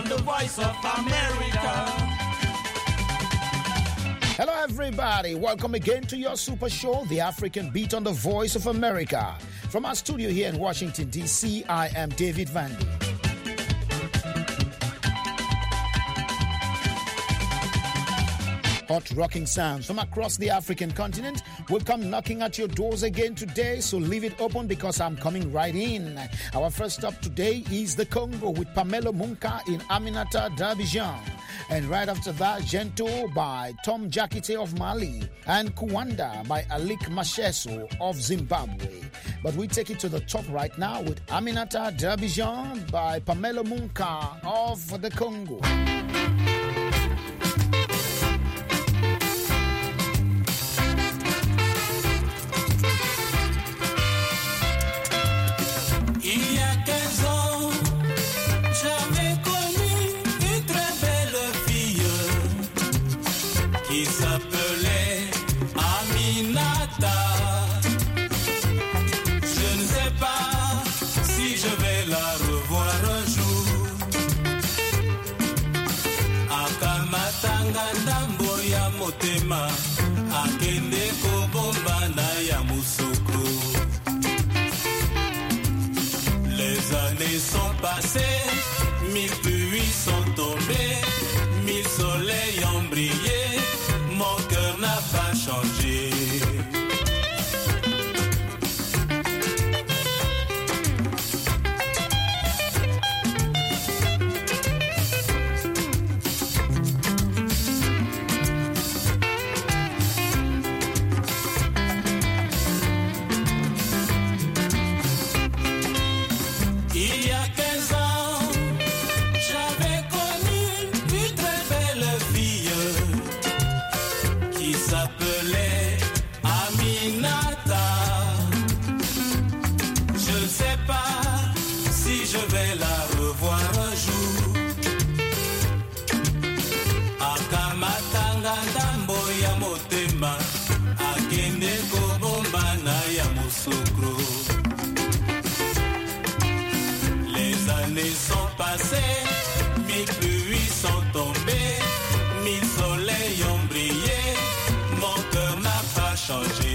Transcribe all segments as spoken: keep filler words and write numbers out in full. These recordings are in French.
the voice of America. Hello everybody, welcome again to your super show, The African Beat on the Voice of America. From our studio here in Washington, D C, I am David Vandy. Hot rocking sounds from across the African continent will come knocking at your doors again today, so leave it open because I'm coming right in. Our first stop today is the Congo with Pamelo Munka in Aminata d'Abidjan. And right after that, Gento by Tom Jakite of Mali and Kuwanda by Alik Masheso of Zimbabwe. But we take it to the top right now with Aminata d'Abidjan by Pamelo Munka of the Congo. Il y a quinze ans, j'avais connu une très belle fille qui s'appelait Aminata. Je ne sais pas si je vais la revoir un jour. Akamatanga ndambo ya motema, akende kobomba na ya musoko. Les années sont passées, mille pluies sont tombées, mille soleils ont brillé, mon cœur n'a pas changé. Il y a quinze ans, j'avais connu une très belle fille qui s'appelait Aminata. Je ne sais pas si je vais la revoir un jour. Akamatanga ndambo ya motema, akende kobomba na ya musukro. Les années sont passées, mille pluies sont tombées, mille soleils ont brillé, mon cœur n'a pas changé.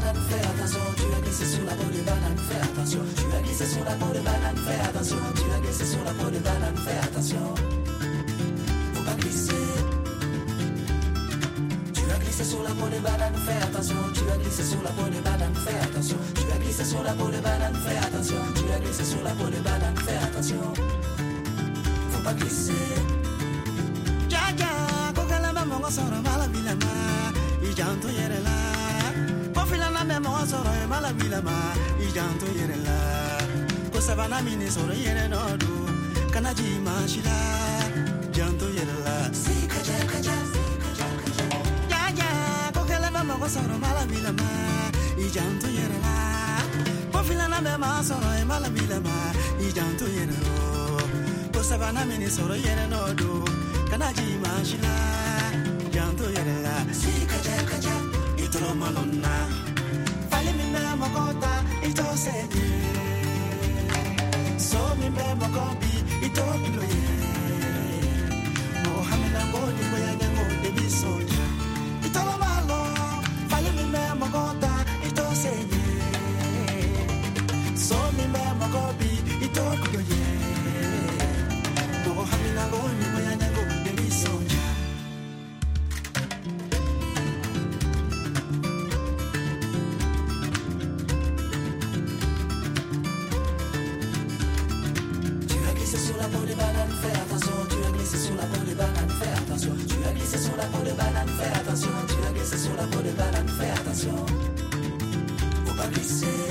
banane, fais attention. Tu as glissé sur la peau de banane, fais attention. Tu as glissé sur la peau de banane, fais attention. Tu as glissé sur la peau de banane, fais attention. Faut pas glisser. Tu as glissé sur la peau de banane, fais attention. Tu as glissé sur la peau de banane, fais attention. Tu as glissé sur la peau de banane, fais attention. Tu as glissé sur la peau de banane, fais attention. Faut pas glisser. Jaja, kokala mama soro mala bilama, ijanto yerela. Pofila na mama soro mala bilama, ijanto yerela. Kosabana mini soro yere nodu, kanaji mashila, janto yerela. Sikaja kaja. Soro mala bilama, ijanto yerela. Pofila na mema soro e mala bilama, ijanto yerelo. Kosabana mini soro yere nodu, kanaji mashila, janto yerela. Sikaja kaja, itolo malona. Fale mi me makota, ito sedi. So mi me makobi, ito kiloye. Mohamina ngoni boya nyango debi soja. Itolo malo. Magota, ito senye. So mi me magobi, ito kuyoye. Mogo hamina goni moya nyango demi sonja. Tu as glissé sur la peau de banane, fais attention. Tu as glissé sur la peau de banane, fais attention. Tu as glissé sur la peau de banane, fais attention. Tu as glissé sur la peau de banane, fais attention. Faut pas glisser.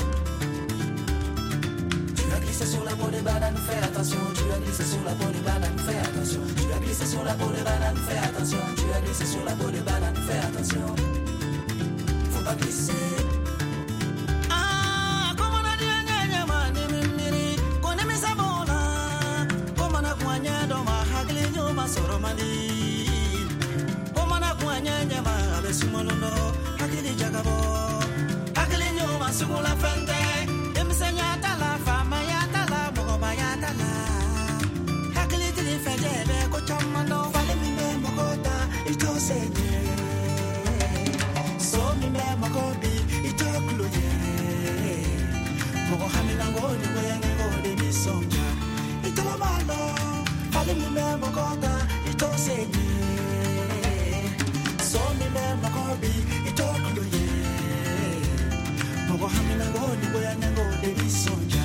Tu as glissé sur la peau de banane, fais attention. Tu as glissé sur la peau de banane, fais attention. Tu as glissé sur la peau de banane, fais attention. Tu as glissé sur la peau de banane, fais attention. Faut pas glisser. Ah, comment on a dit nyanya mani mimiri, kone misabona, comment on a kwanya doma hagli nyuma soromani. Nyanya ma abesumolono hakili jagabo hakili nyoma sugula fende emsenya tala fama ya tala mogoba ya tala hakili tili fejebe ko chamano fale mi me mogota ito senye so mi me mogobi ito kluye mogo hamila ngoni boyenge ngode misonja ito malo fale mi me mogota ito senye so mi me makobi itokulo ye mogo hamina ngoni boya nyango de bisonja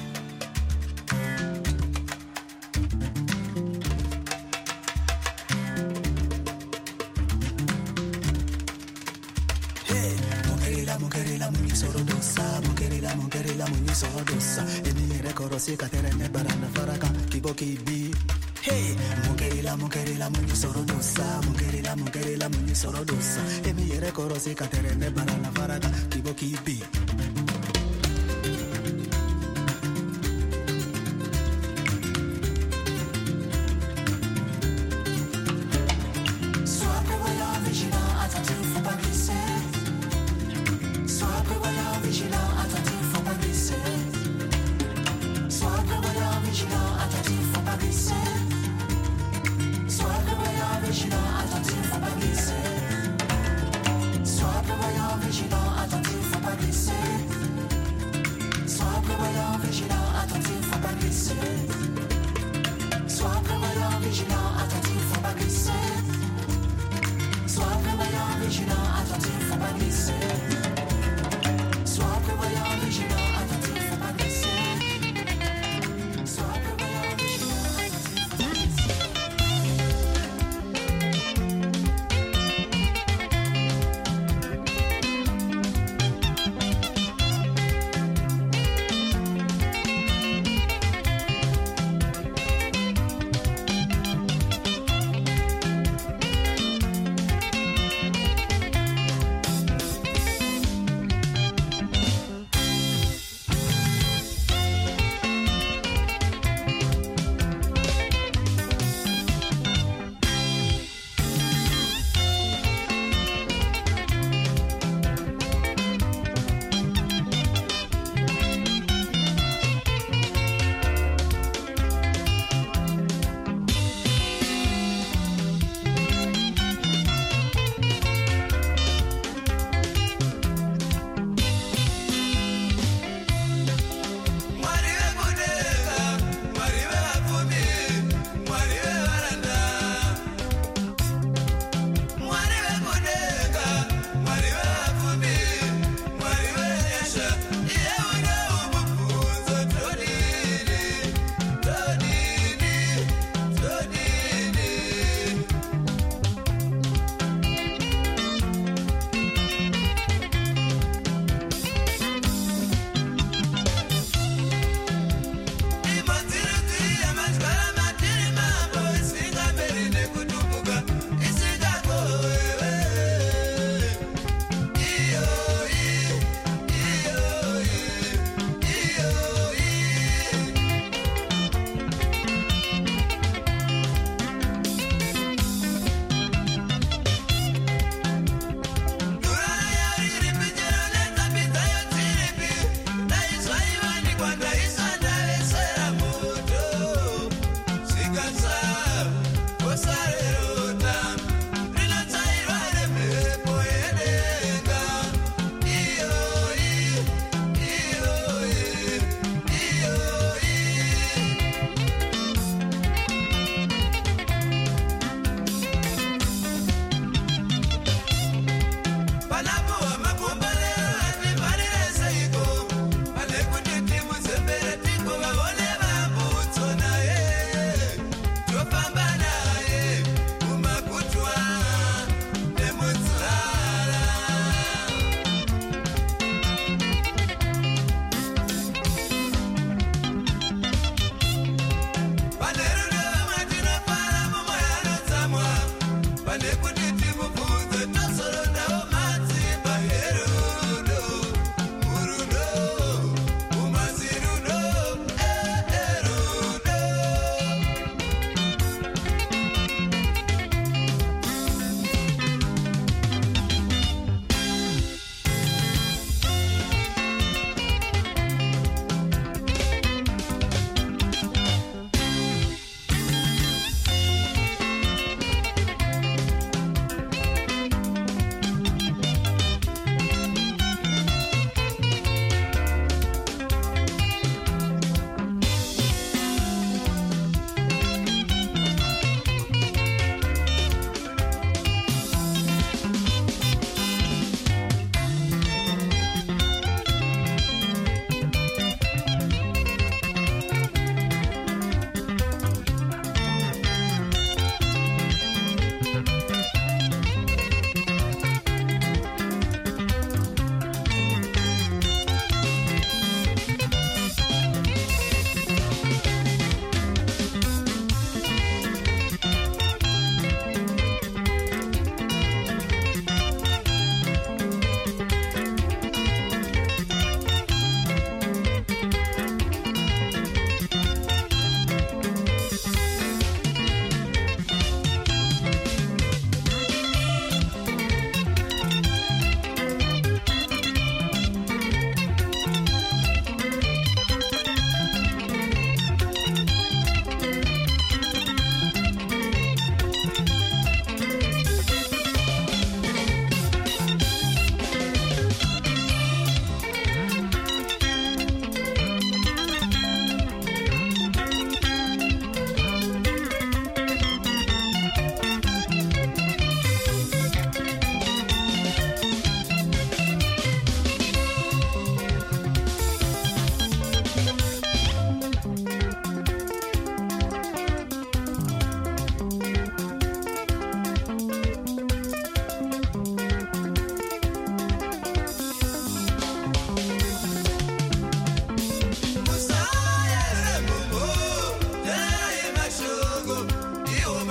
hey mukerila mukerila munisoro dosa mukerila mukerila munisoro dosa eni rekorosi katerene barana faraka kiboki bi. Hey, mugerila mugerila munisoro dosa, mugerila mugerila munisoro dosa. Emi yere korosi katerene barana faraka kibo kibi. Sois prévoyant, vigilant, attentif, faut pas glisser. Sois prévoyant, vigilant, attentif, faut pas glisser. Sois prévoyant, vigilant, attentif, faut pas glisser. Sois prévoyant, vigilant, attentif, faut pas glisser. Sois prévoyant, vigilant, attentif, faut pas glisser.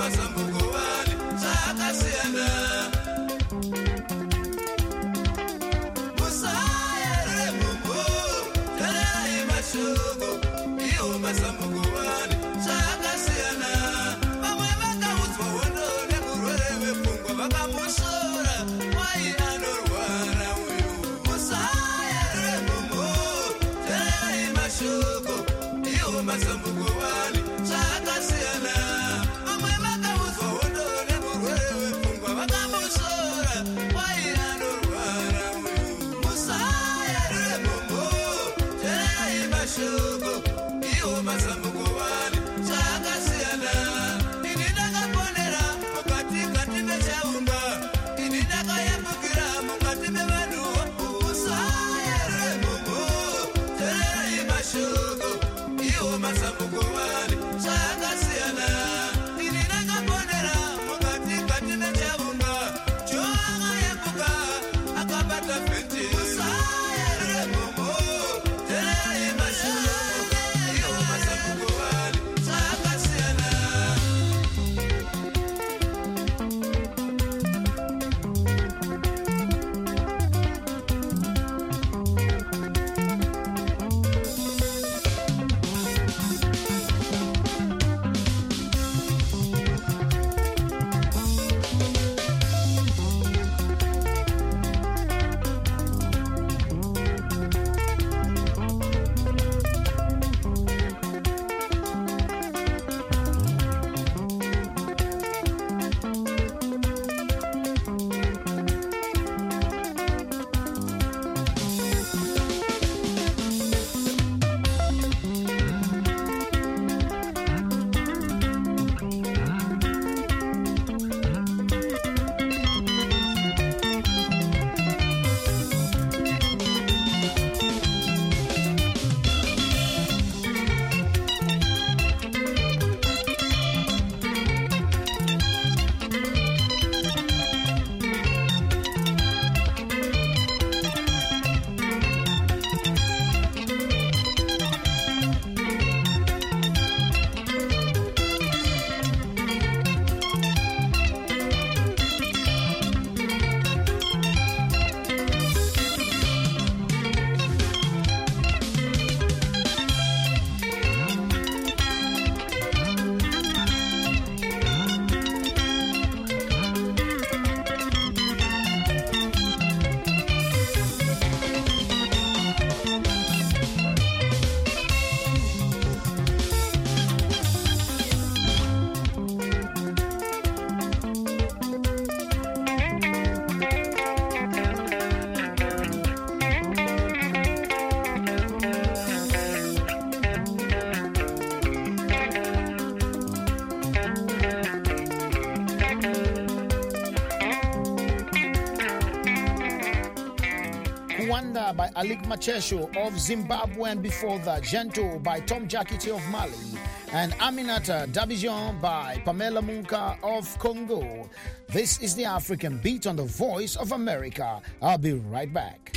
Rwanda by Alik Machesho of Zimbabwe, and before that, Gento by Tom Jakite of Mali, and Aminata Dabijan by Pamela Munka of Congo. This is the African Beat on the Voice of America. I'll be right back.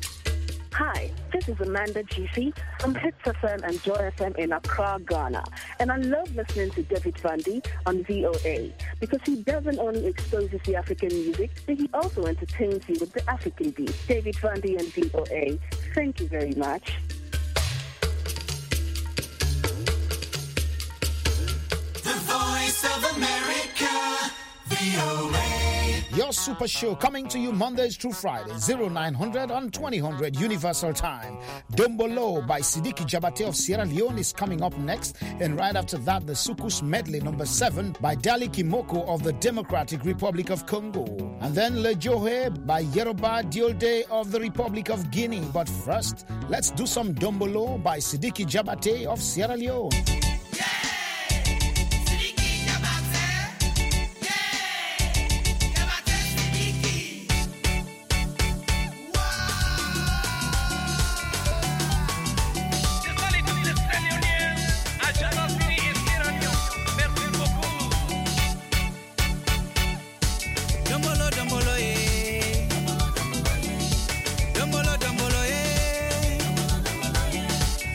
Hi, this is Amanda G C from Hits F M and Joy F M in Accra, Ghana. And I love listening to David Vandy on V O A because he doesn't only exposes the African music, but he also entertains you with the African beat. David Vandy and V O A, thank you very much. The Voice of America, V O A. Your super show coming to you Mondays through Fridays, oh nine hundred and twenty hundred Universal Time. Dombolo by Sidiki Jabate of Sierra Leone is coming up next. And right after that, the Sukus Medley number seven by Dali Kimoko of the Democratic Republic of Congo. And then Le Johe by Yeroba Diolde of the Republic of Guinea. But first, let's do some Dombolo by Sidiki Jabate of Sierra Leone.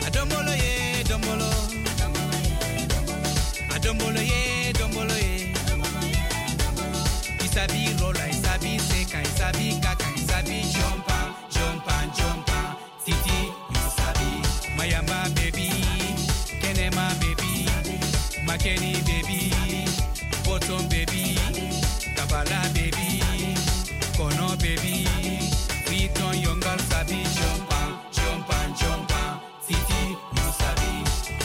Dombolo ye, dombolo ye. Isabi rolla, isabi seka, isabi kaka, isabi jumpa, jumpa, jumpa. Titi, isabi. Mayamba baby, Kenema baby, Makeni baby, Bottom baby, Kabala baby, Kono baby, Riton Yongal sabi jumpa, jumpa, jumpa. Titi, you sabi.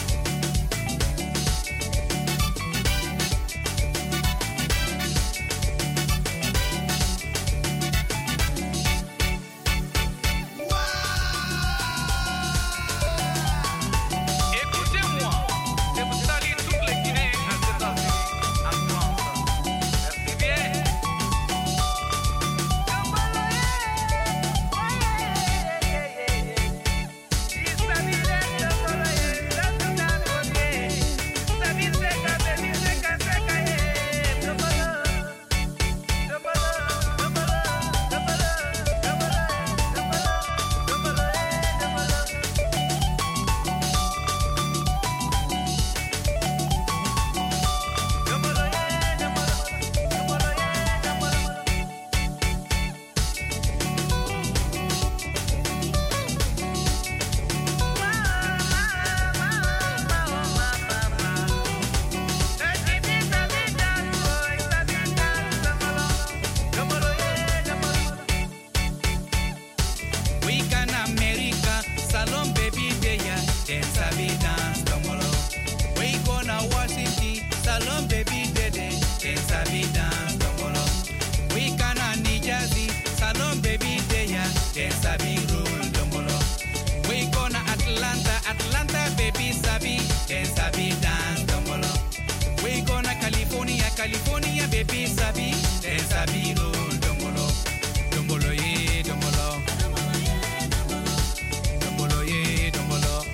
California, baby, sabi, then sabi, roll, dombolo, dombolo, yeah, dombolo, dombolo, yeah, dombolo.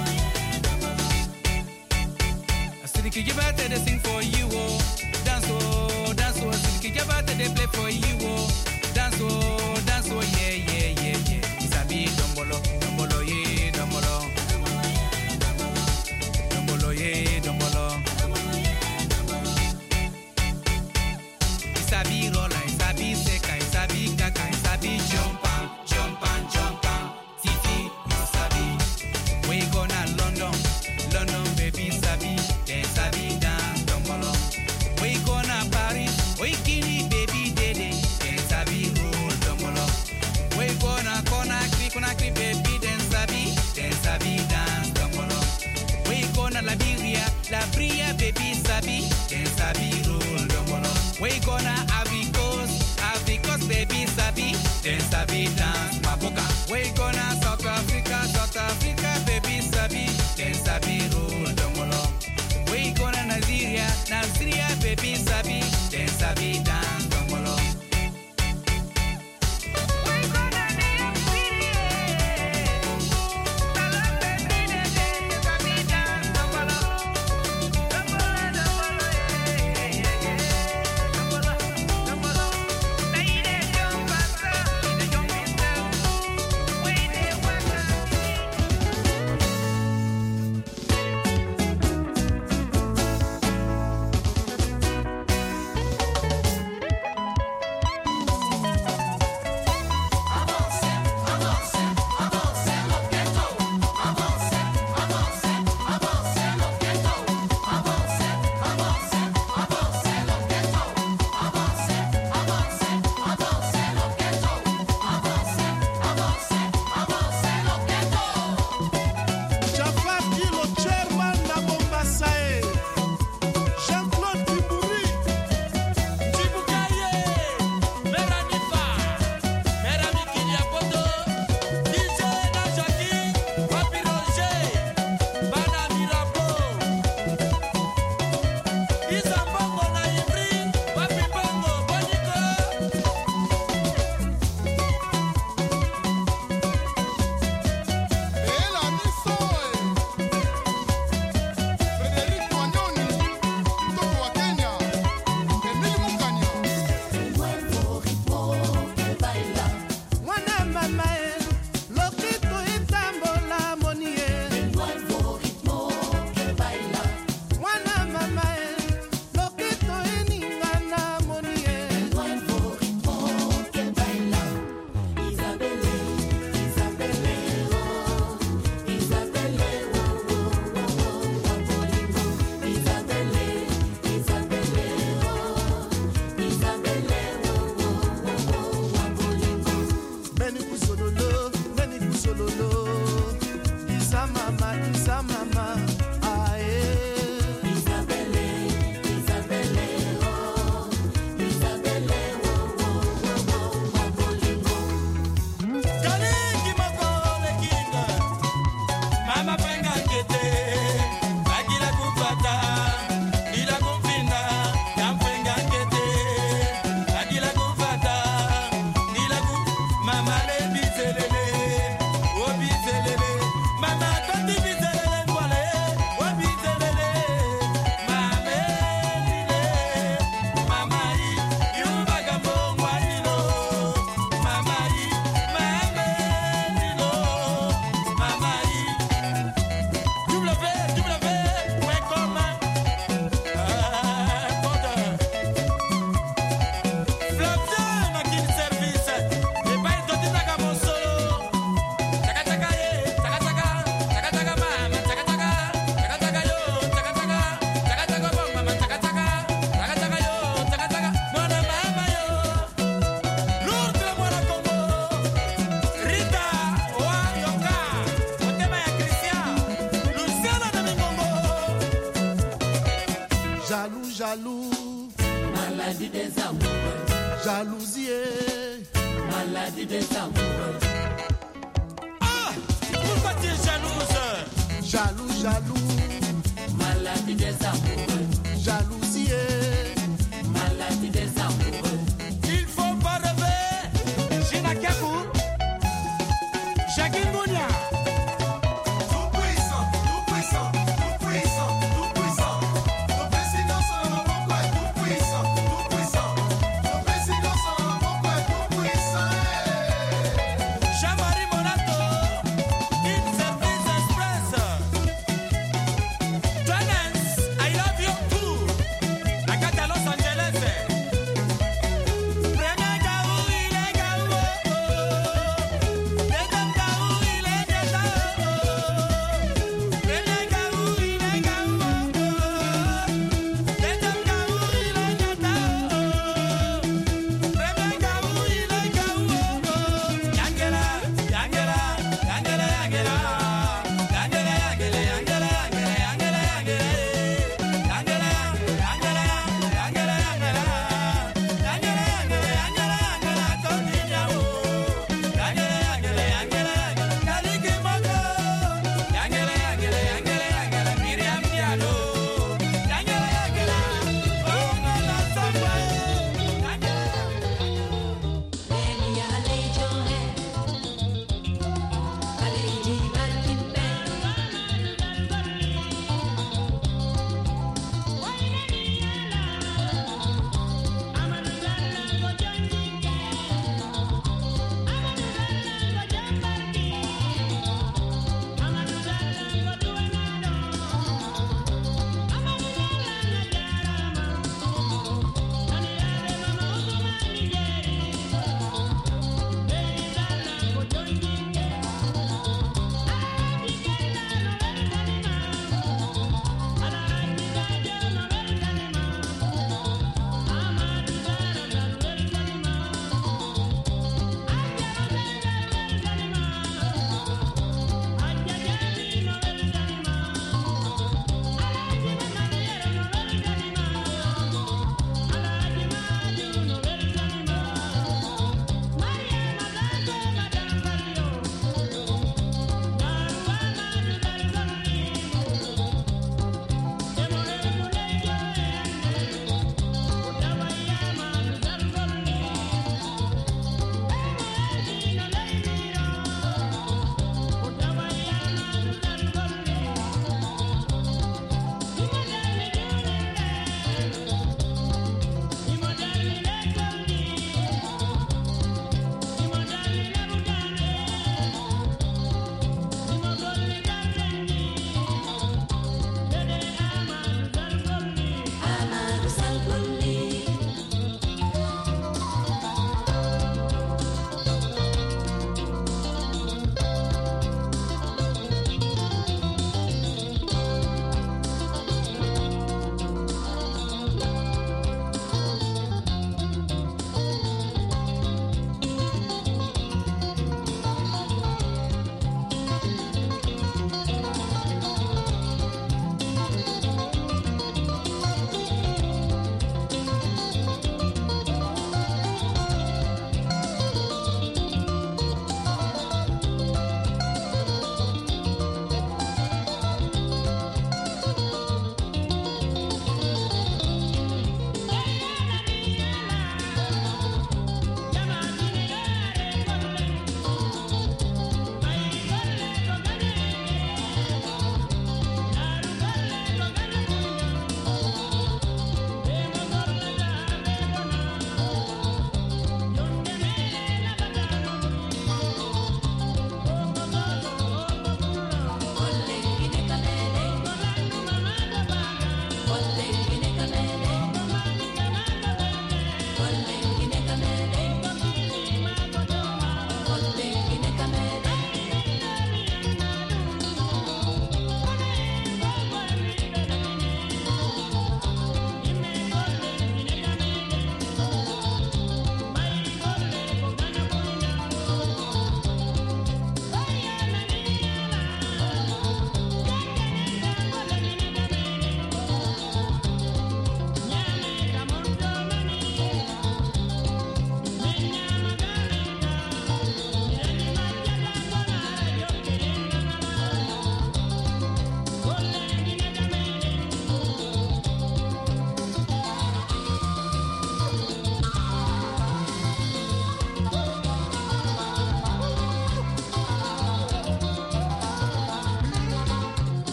I said, "Could you better they sing for you, oh, dance, oh, dance, oh." I said, "Could you better they play for you, oh, dance, oh, dance, oh, yeah, yeah, yeah, yeah." Sabi, dombolo, dombolo, yeah, dombolo, dombolo, yeah, dombolo. Isabi rolla, isabi seka, isabi kaka, isabi jumpa, jumpa, jumpa. Titi, isabi. We gonna London, London baby sabi, then sabi dance dombolo. We gonna Paris, we Guinea baby dede, then sabi roll dombolo. We gonna Conakry, Conakry baby, then sabi, then sabi dance dombolo. We gonna Liberia, Liberia baby sabi, then sabi roll dombolo. We gonna Ivory Coast, Ivory Coast baby sabi, then sabi dance maboka. We gonna South Africa, South Africa baby sabi, then sabi roll dombolo. We gonna Nigeria, Nigeria baby sabi, then sabi dance dombolo. Jaloux, jaloux. Maladie des amoureux. Jalousie. Maladie des amoureux. Ah, pourquoi tu es jalouse? Jaloux, jaloux. Maladie des amoureux. Jalousie. Maladie des amoureux. Il faut pas rêver. Gina Kakou. Jackie Mounia. Tout puissant, tout puissant, tout puissant, tout puissant. Le président sans mon père, tout puissant, tout puissant. Le président sans mon père, tout puissant. Jean-Marie Monato. In Service Express. Twinens, I love you.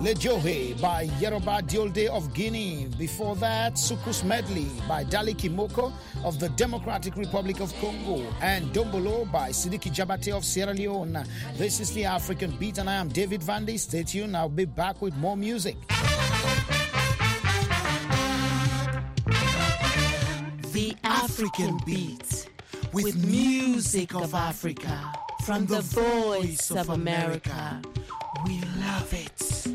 Lejohe by Yoruba Diolde of Guinea. Before that, Sukus Medley by Dali Kimoko of the Democratic Republic of Congo. And Dombolo by Sidiki Jabate of Sierra Leone. This is the African Beat and I am David Vandy. Stay tuned. I'll be back with more music. The African Beat with music of Africa from the voice of America. We love it.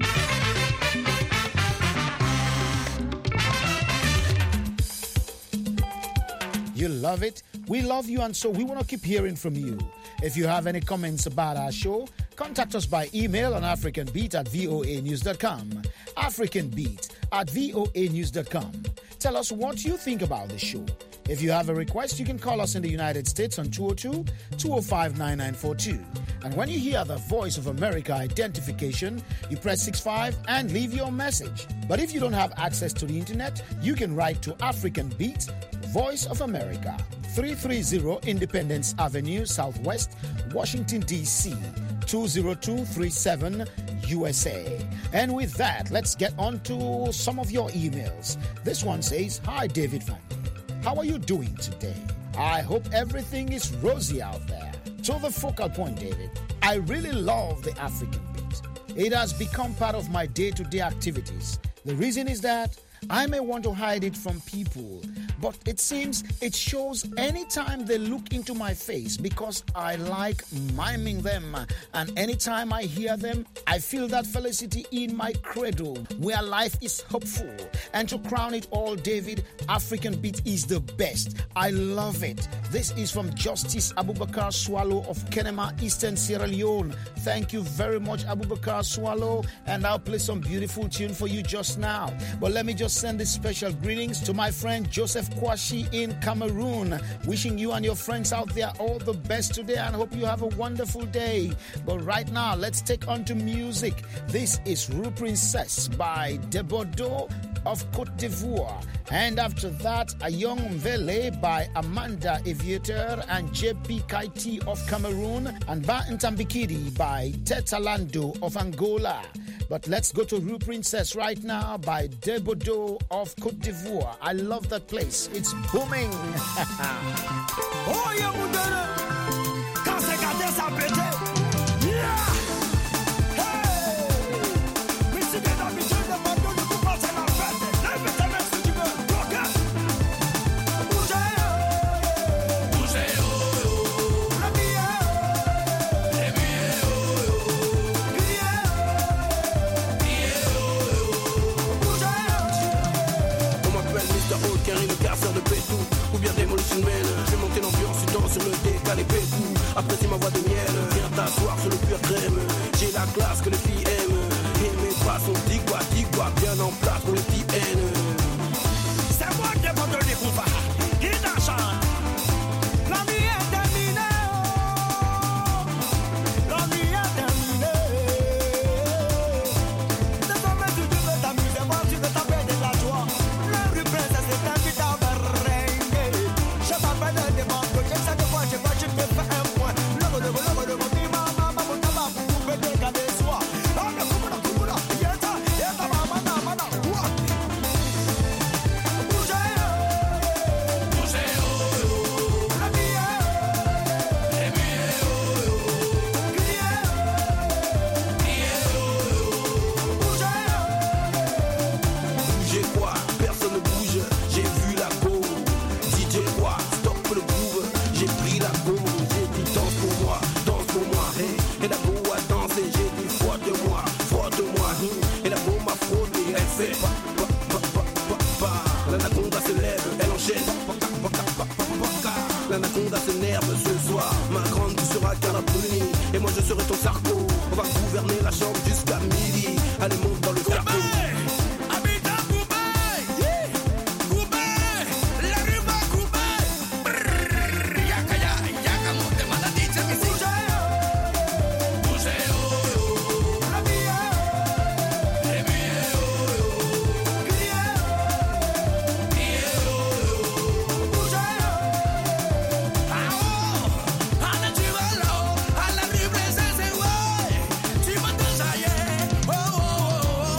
You love it? We love you, and so we want to keep hearing from you. If you have any comments about our show, contact us by email on africanbeat at voa news dot com. africanbeat at voa news dot com. Tell us what you think about the show. If you have a request, you can call us in the United States on two oh two, two oh five, nine nine four two. And when you hear the Voice of America identification, you press six five and leave your message. But if you don't have access to the internet, you can write to African Beat, Voice of America, three thirty Independence Avenue, Southwest, Washington, D C, two oh two three seven, U S A. And with that, let's get on to some of your emails. This one says, Hi, David Van. How are you doing today? I hope everything is rosy out there. To the focal point, David, I really love the African Beat. It has become part of my day-to-day activities. The reason is that I may want to hide it from people, but it seems it shows anytime they look into my face because I like miming them. And anytime I hear them, I feel that felicity in my cradle where life is hopeful. And to crown it all, David, African Beat is the best. I love it. This is from Justice Abubakar Swallow of Kenema, Eastern Sierra Leone. Thank you very much, Abubakar Swallow. And I'll play some beautiful tune for you just now. But let me just send these special greetings to my friend Joseph Kwashi in Cameroon. Wishing you and your friends out there all the best today and hope you have a wonderful day. But right now, let's take on to music. This is Rue Princess by Debodo of Côte d'Ivoire. And after that, A Young Mvele by Amanda Aviator and J P Kaiti of Cameroon. And Ba Ntambikidi by Tetalando of Angola. But let's go to Rue Princess right now by Debodo of Côte d'Ivoire. I love that place. It's booming. Oh, yeah, Moudere. Quand c'est gardé, ça pété. Yeah! Hey! Mais si t'es d'habitude, le bateau ne peut pas se la fête. Lève ta main si tu veux. Rocket! Bougez! Bougez! Le billet! Le billet! Billet! On m'appelle mister Old Carry, le casseur de pétou. Ou bien Demolition Man. Je vais monter l'ambiance, tu danses sur le décalé pétou. Apprécie ma voix de miel, viens t'asseoir sur le pur crème. J'ai la classe que les filles aiment. Et mes bras sont dix quoi, dix quoi, bien en place pour les filles haines. C'est moi qui ai pas donné combat. Qui t'enchante? La vie est terminée. La vie est terminée. Désormais tu veux t'amuser, moi tu veux taper de la joie. La rue Princesse est invite à merengue. Je m'appelle des banques, je sais de quoi je vais, je te fais un point. Le le le le le le maman, maman, maman, vous pouvez dégager soi. Ah, le kumura kumura, yeta, yeta, maman, maman, what? J'ai quoi? Personne ne bouge, j'ai vu la go. D J quoi? Stop le groove, j'ai pris la go. J'ai dit danse pour moi, danse pour moi. Hey. Et la go a dansé, j'ai dit frotte-moi, frotte-moi. Et la go m'a frotté, elle fait pa pa pa pa pa pa. L'anaconda se lève, elle enchaîne pa pa pa pa pa pa pa. L'anaconda s'énerve ce soir, ma grande tu seras Carapuni. Et moi je serai ton sarco, on va gouverner la chambre jusqu'à midi. Allez monte dans le carreau. Oh, oh, oh.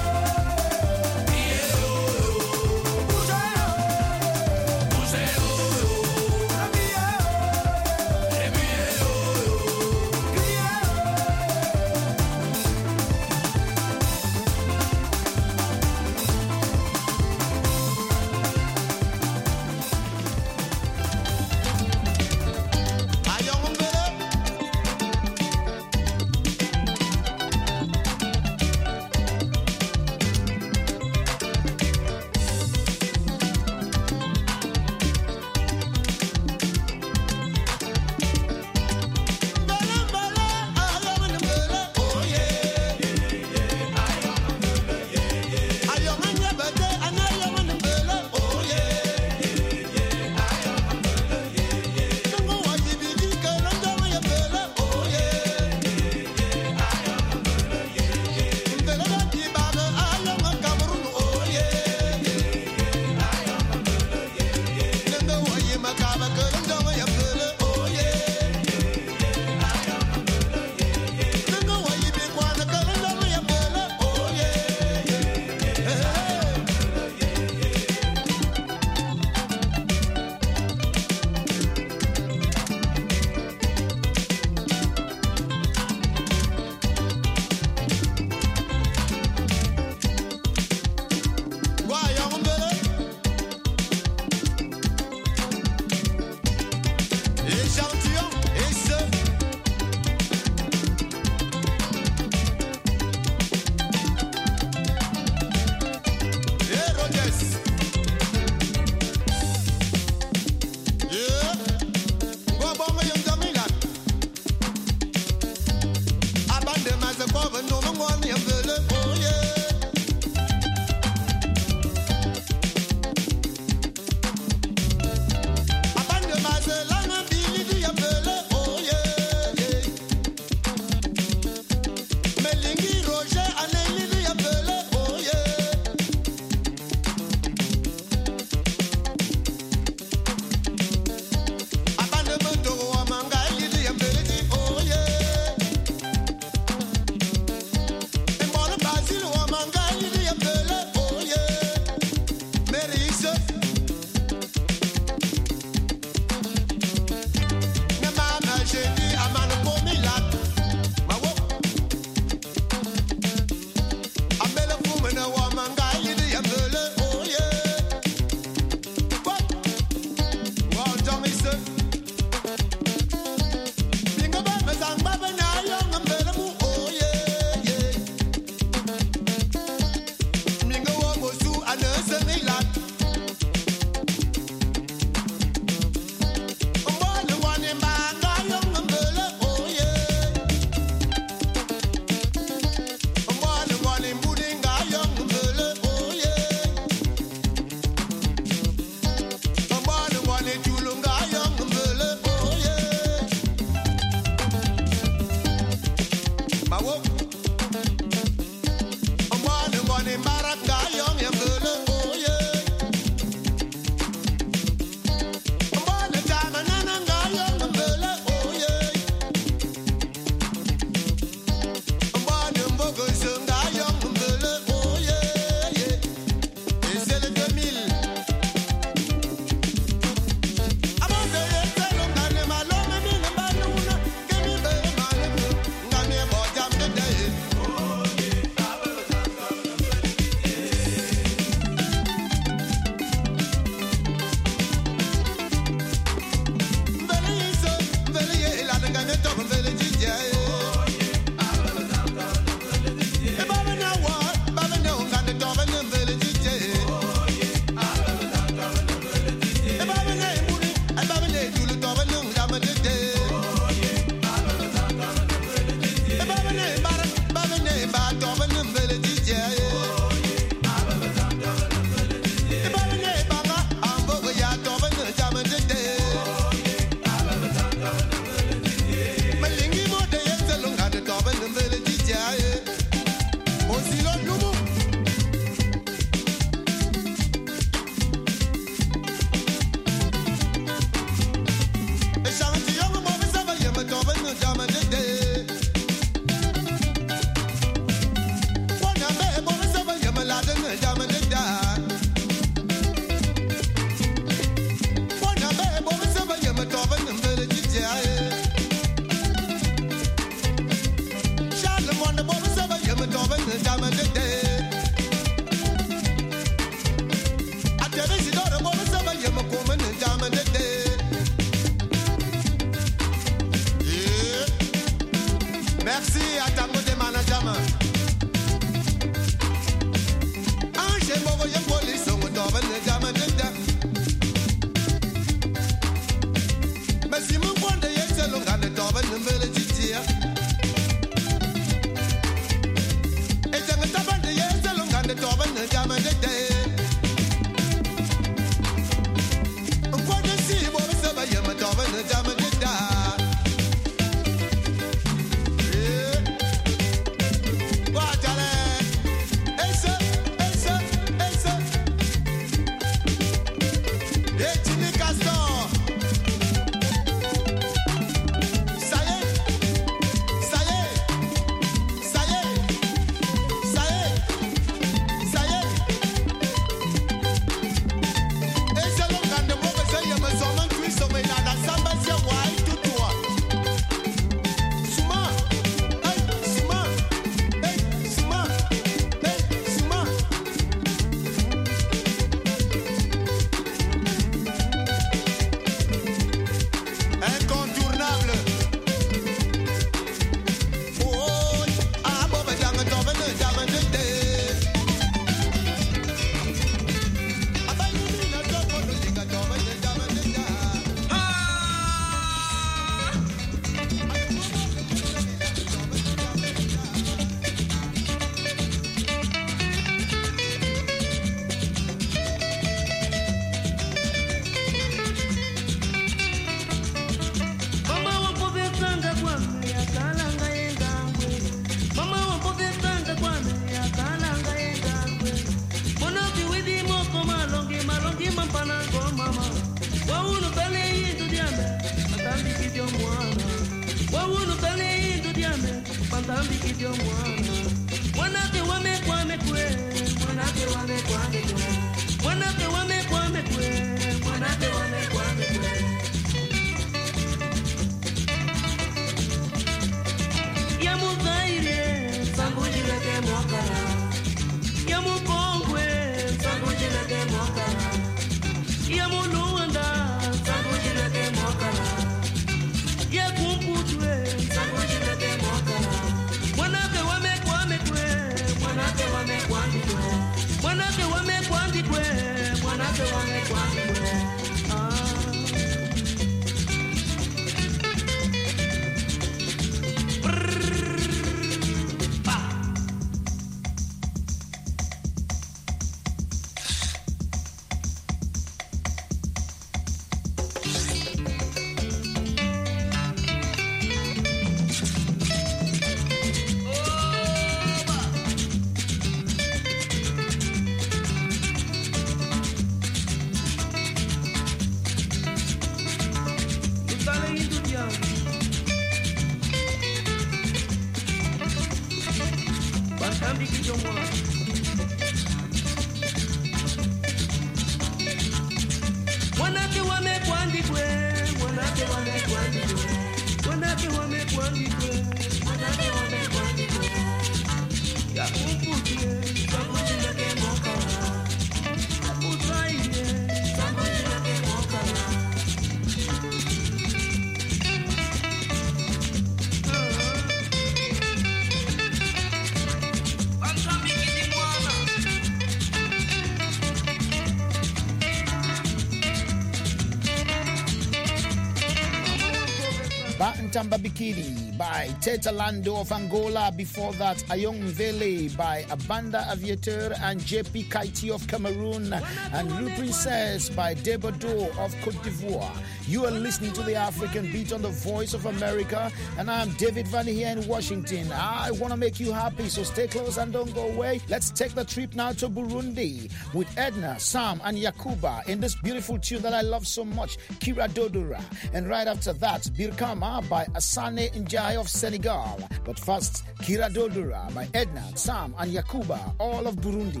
Tamba Bikini by Teta Lando of Angola. Before that, Ayong Mvele by Abanda Aviateur and J P Kaiti of Cameroon, and Rue Princess by Debodo of Cote d'Ivoire. You are listening to the African Beat on the Voice of America, and I'm David Van here in Washington. I want to make you happy, so stay close and don't go away. Let's take the trip now to Burundi with Edna, Sam, and Yakuba in this beautiful tune that I love so much, Kira Dodora. And right after that, Birkama by Asane Njai of Senegal. But first, Kira Dodora by Edna, Sam, and Yakuba, all of Burundi.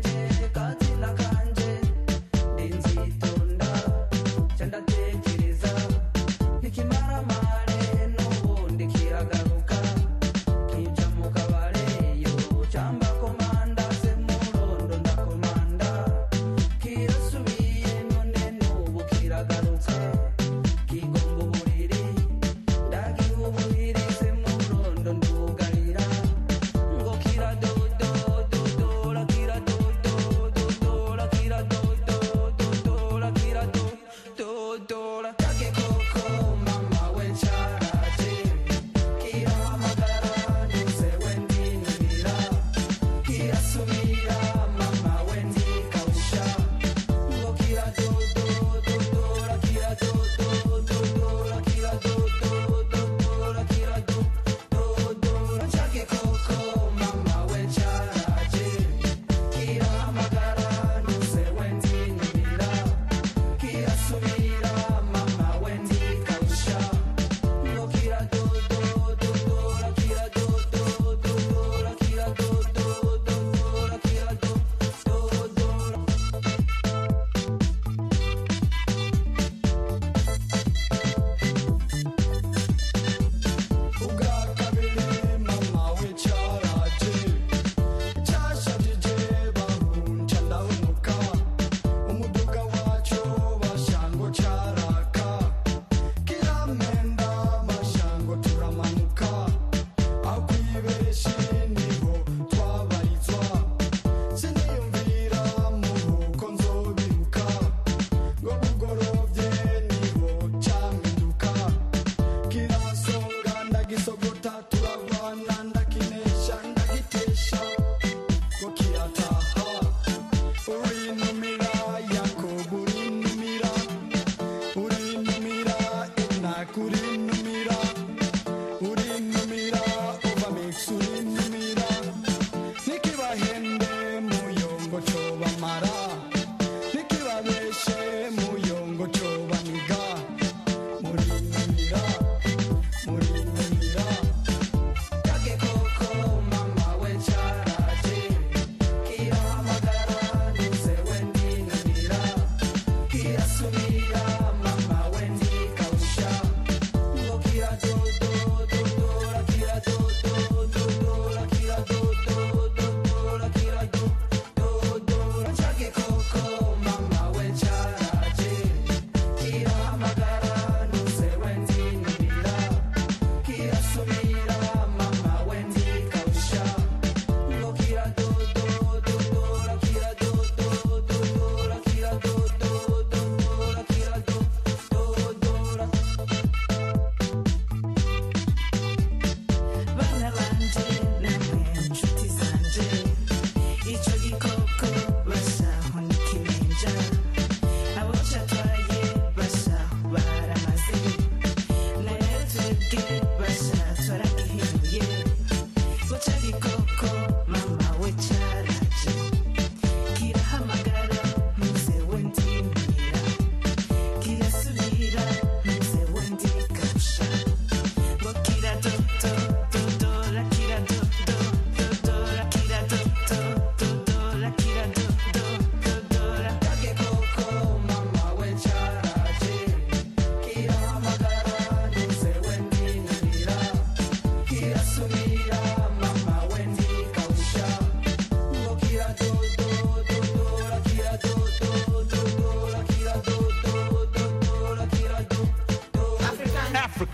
Chanda tekereza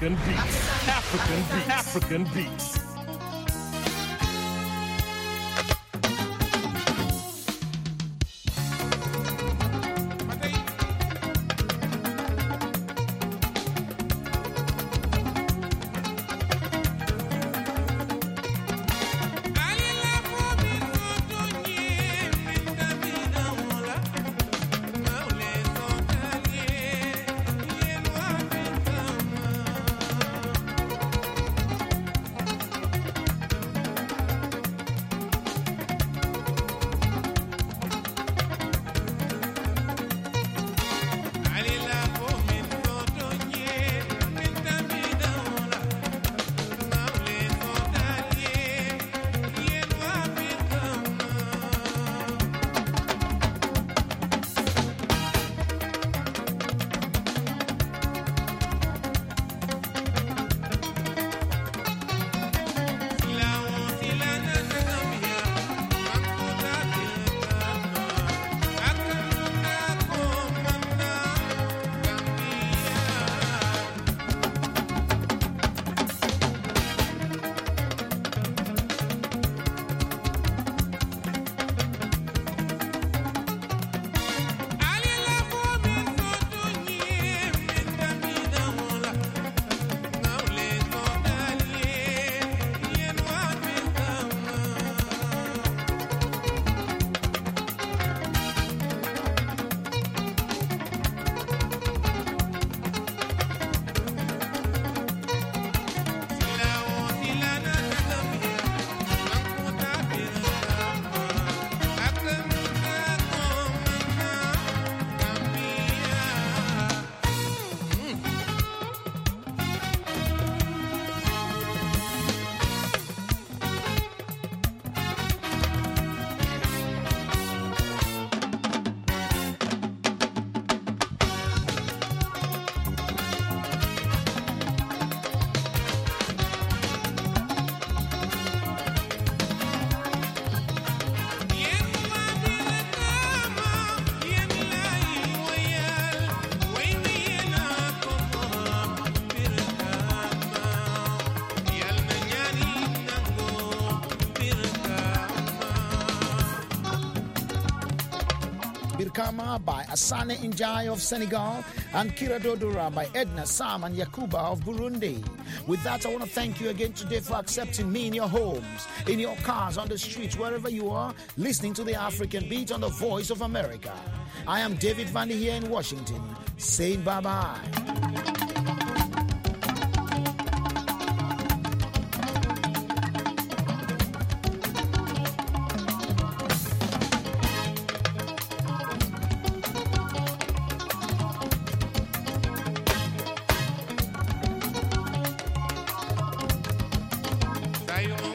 African beats. African beats. African beats. Birkama by Asane Njai of Senegal, and Kira Dodora by Edna Sam and Yakuba of Burundi. With that, I want to thank you again today for accepting me in your homes, in your cars, on the streets, wherever you are, listening to the African Beat on the Voice of America. I am David Vandy here in Washington, saying bye-bye. Say